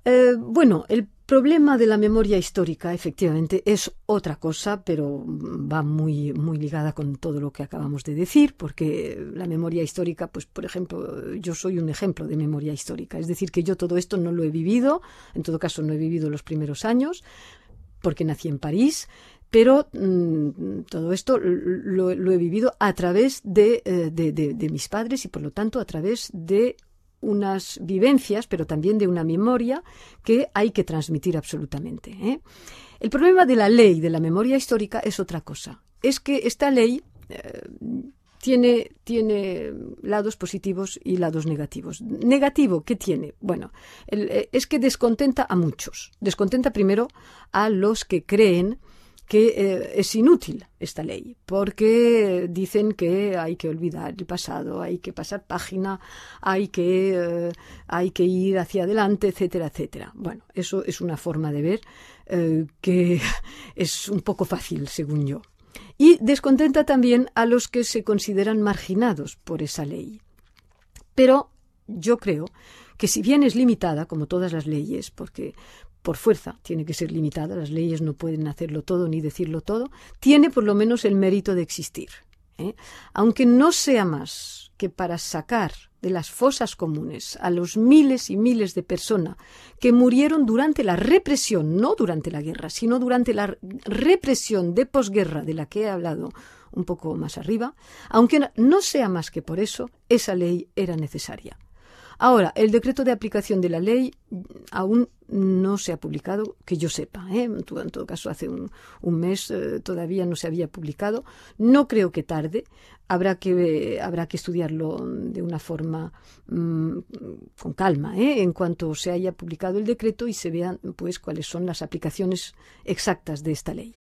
Bueno, el problema de la memoria histórica, efectivamente, es otra cosa, pero va muy, muy ligada con todo lo que acabamos de decir, porque la memoria histórica, pues, por ejemplo, yo soy un ejemplo de memoria histórica. Es decir, que yo todo esto no lo he vivido, en todo caso no he vivido los primeros años, porque nací en París, pero todo esto lo he vivido a través de mis padres y, por lo tanto, a través de unas vivencias, pero también de una memoria que hay que transmitir absolutamente, ¿eh? El problema de la ley de la memoria histórica es otra cosa. Es que esta ley tiene lados positivos y lados negativos. Negativo, ¿qué tiene? Bueno, es que descontenta a muchos. Descontenta primero a los que creen que es inútil esta ley, porque dicen que hay que olvidar el pasado, hay que pasar página, hay que ir hacia adelante, etcétera, etcétera. Bueno, eso es una forma de ver que es un poco fácil, según yo. Y descontenta también a los que se consideran marginados por esa ley. Pero yo creo que si bien es limitada, como todas las leyes, porque por fuerza tiene que ser limitada, las leyes no pueden hacerlo todo ni decirlo todo, tiene por lo menos el mérito de existir, ¿eh? Aunque no sea más que para sacar de las fosas comunes a los miles y miles de personas que murieron durante la represión, no durante la guerra, sino durante la represión de posguerra de la que he hablado un poco más arriba, aunque no sea más que por eso, esa ley era necesaria. Ahora, el decreto de aplicación de la ley aún no se ha publicado, que yo sepa, ¿eh? En todo caso, hace un mes todavía no se había publicado. No creo que tarde. Habrá que estudiarlo de una forma con calma, ¿eh? En cuanto se haya publicado el decreto y se vean pues cuáles son las aplicaciones exactas de esta ley.